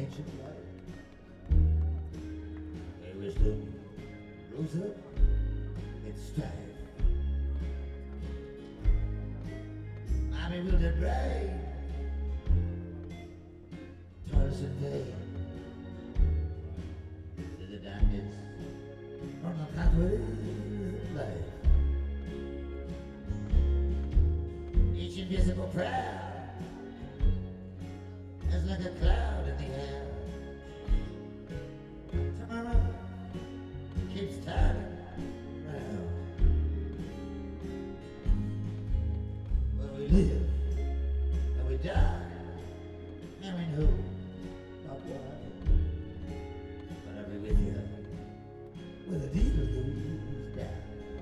ancient life. Where wisdom rose up in strife. My bewildered brain toils in vain through the darkness on the pathway of life. Each invisible prayer is like a cloud in the air. Tomorrow keeps turning round. Where we live and we die, and we know not why. But I'll be with you when the needle goes down.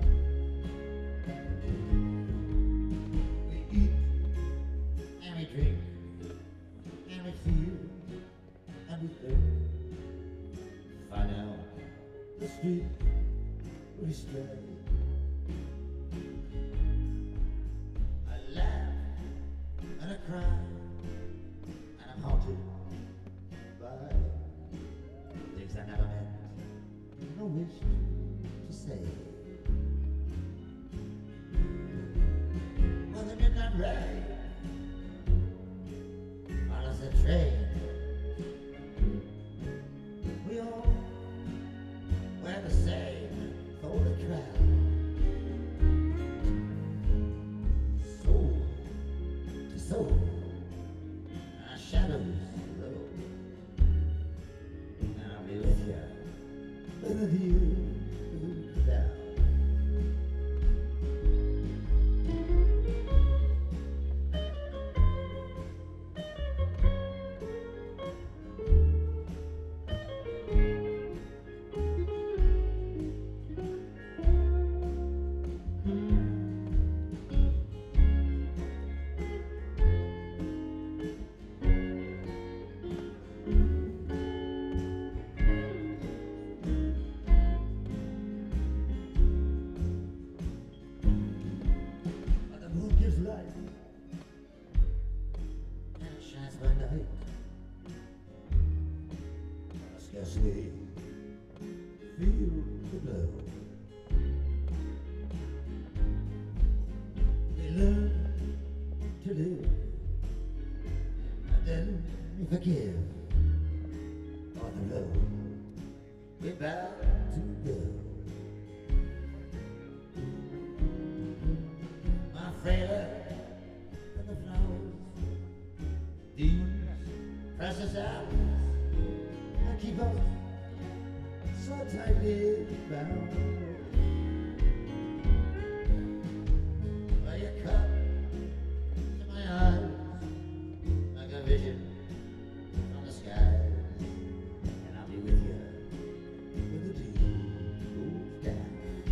We eat and we drink and we feel and we think. Find out the street we stray. I laugh and I cry and I'm haunted by things I never meant, no wish to say. When the midnight rain follows the train, we all wear the same folded crown. Soul to soul, our shadows roll, and I'll be with you when the view goes down. Light and it shines by night. I scarcely feel the glow. We learn to live and then we forgive. On the road we're bound to go. My failure and the flowers, demons, precious hours, I keep us so tightly bound. Well, you cut to my eyes like a vision from the skies, and I'll be with you when the dew goes down.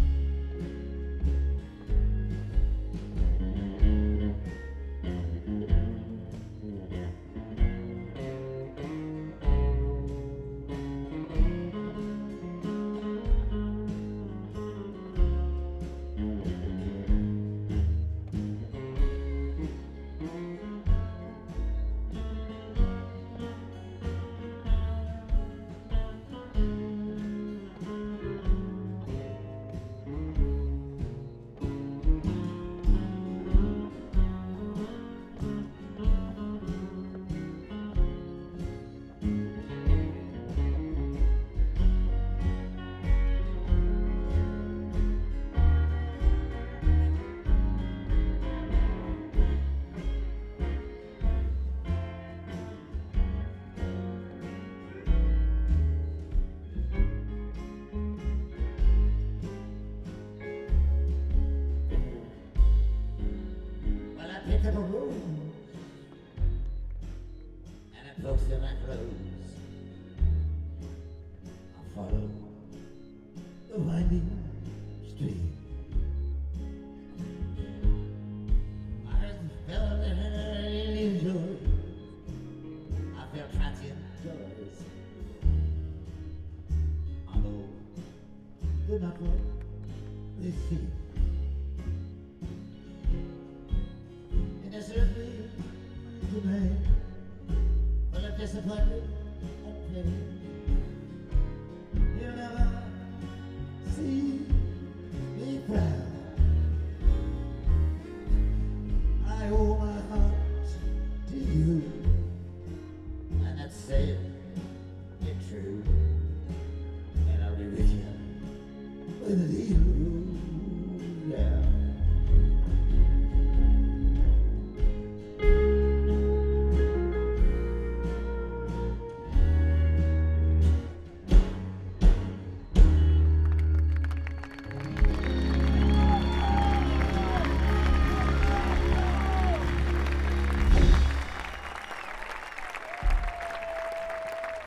Picked up a rose and it pokes in my clothes. I follow the winding stream. I heard the bell and I really enjoy. I felt transient joys. Although they're not what they seem. And there's certainly the man full of disappointment at pain.